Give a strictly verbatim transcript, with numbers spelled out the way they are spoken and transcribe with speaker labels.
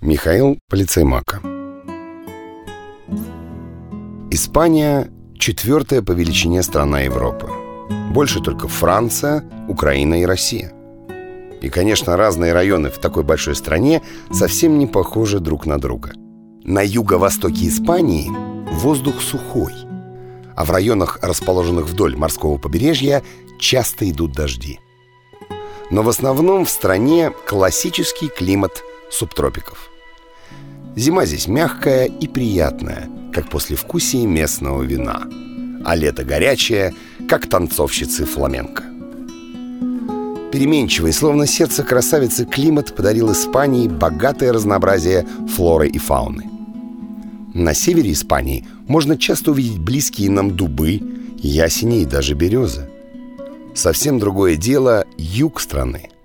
Speaker 1: Михаил Полицеймака. Испания – четвертая по величине страна Европы. Больше только Франция, Украина и Россия. И, конечно, разные районы в такой большой стране совсем не похожи друг на друга. На юго-востоке Испании воздух сухой, а в районах, расположенных вдоль морского побережья, часто идут дожди. Но в основном в стране классический климат субтропиков. Зима здесь мягкая и приятная, как послевкусие местного вина, а лето горячее, как танцовщицы фламенко. Переменчивый, словно сердце красавицы, климат подарил Испании богатое разнообразие флоры и фауны. На севере Испании можно часто увидеть близкие нам дубы, ясени и даже березы. Совсем другое дело юг страны.